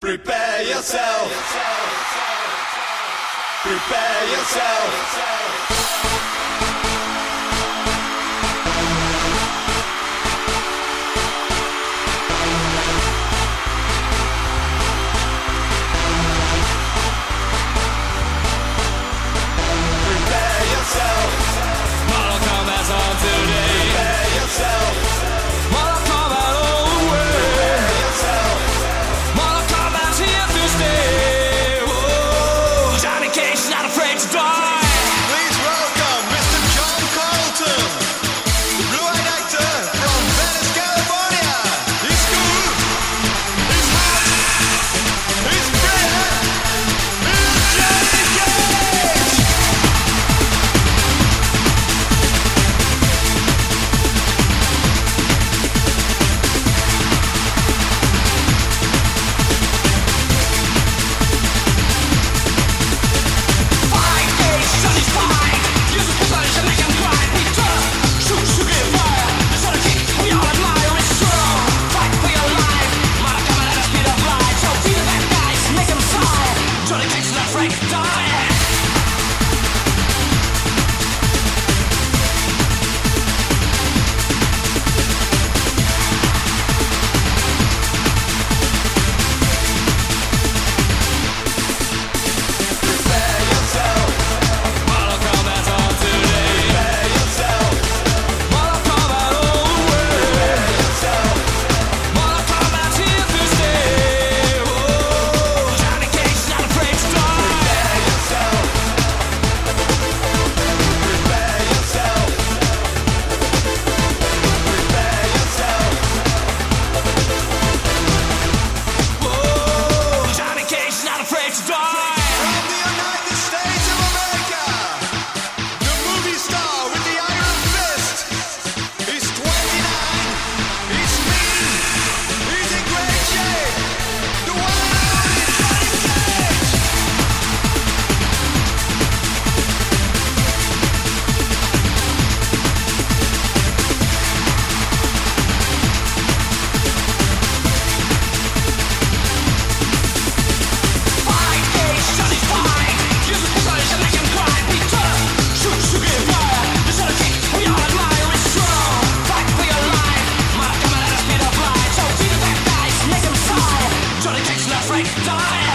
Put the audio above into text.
Prepare yourself. Prepare yourself. Prepare yourself. Mortal Kombat's on today. Prepare yourself. Mortal Kombat all the way. Prepare yourself. Mortal Kombat's here to stay. Whoa. Johnny Cage's not afraid to die. Please welcome Mr. John Carlton, the blue-eyed actor from Venice, California. He's cool. He's hot. He's brilliant. He's Johnny Cage. Fight, Cage, Johnny's fine. Use the pistol to make him cry. He turns, shoots, you get fire. The son of King, we all admire is strong. Fight for your life. Mortal Kombat at the speed of light. So be the bad guys, make him sigh. Johnny Cage's not afraid to die. Prepare yourself. Mortal Kombat's on today. Prepare yourself. Mortal Kombat all the way. Prepare yourself. Mortal Kombat's here to stay. Whoa. Johnny Cage's not afraid to die. Prepare yourself. Prepare yourself. Prepare yourself. Whoa. Johnny Cage's not afraid to die. From the United States of America, the movie star with the iron fist. He's 29. He's mean. He's in great shape. The one and only Johnny Cage. Fight, Cage, Johnny's fine. Use the pistol to make him cry. He turns, shoots, you get fire. The son of King, we all admire is strong. Fight for your life. Mortal Kombat at the speed of light. So be the bad guys, make him sigh. Johnny Cage's not afraid to die.